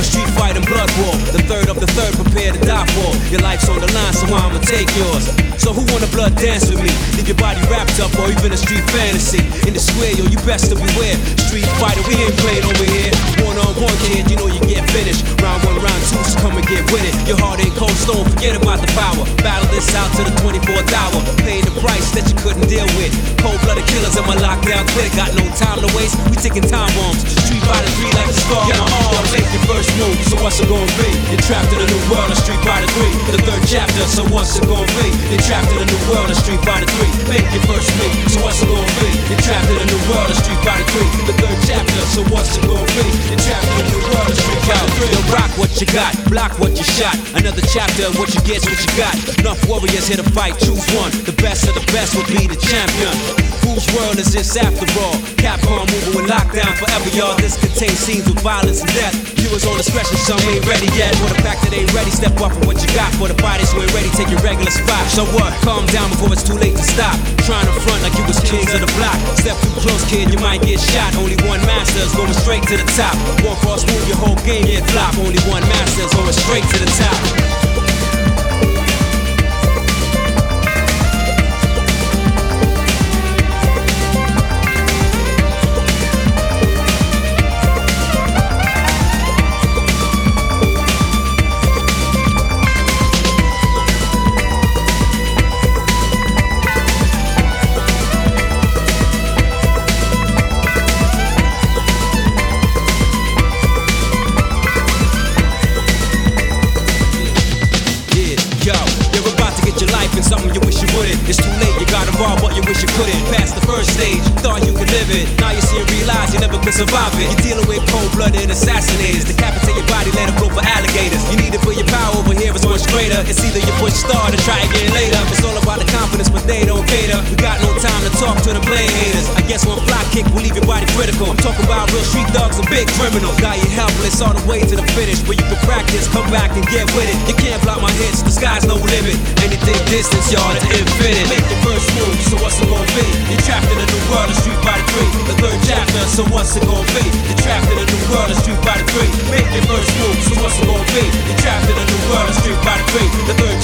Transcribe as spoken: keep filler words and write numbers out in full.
street fight and blood war. The third of the third, prepare to die for. Your life's on the line, so I'ma take yours. So who wanna blood dance with me? Leave your body wrapped up or even a street fantasy. In the square, yo, you best to beware. Street fighter, we ain't playing over here. One on one, kid, you know you get finished. Round one, round two, so come and get with it. Your heart ain't cold stone, forget about the power. Battle this out to the twenty-fourth hour. Paying the price that you couldn't deal with. Cold-blooded killers in my lockdown clique. Got no time to waste, we taking time bombs. Street fighter three like the scar. Yeah, uh, make your first move, so what's it gonna be? You're trapped in a new world of Street Fighter three. The third chapter, so what's it gonna be? You're trapped in a new world of Street Fighter three. Make your first move, so what's it gonna be? You're trapped in a new world of Street Fighter three. The third chapter, so what's it gonna be? You're trapped in a new world of Street Fighter three. Yo, rock what you got, block what you shot. Another chapter, what you get's what you got. Enough warriors here to fight, choose one. The best of the best will be the champion. Whose world is this after all? Capcom moving with lockdown forever, y'all. This contains scenes with violence and death. Viewers on discretion, some ain't ready yet. For the fact that they ain't ready, step up for what you got. For the fighters who ain't ready, take your regular spot. So what? Calm down before it's too late to stop. Trying to front like you was kings of the block. Step too close, kid, you might get shot. Only one master is going straight to the top. One false move, your whole game get flop. Only one master is going straight to the top. Something you wish you wouldn't. It's too late, you got involved, but you wish you couldn't. Past the first stage, thought you could live it. Now you see and realize you never could survive it. You're dealing with cold-blooded assassinators. Decapitate your body, let them blow for alligators. You need it for your power, over here it's much greater. It's either you push start or try again later. It's all about the confidence, but they don't cater. We got no time to talk to the blade haters. I guess one fly kick will leave your body critical. I'm talking about real street dogs and big criminals. Got you helpless all the way to the finish. Where you can practice, come back and get with it. You can't block my hits, the sky's no limit. Anything distance, y'all, to infinite. Make the first move, so what's it gonna be? You're trapped in a new world of Street Fighter three. The third chapter, so what's it gonna be? You're trapped in a new world of Street Fighter three. Make your first move, so what's it gonna be? You're trapped in a new world of Street Fighter three. The third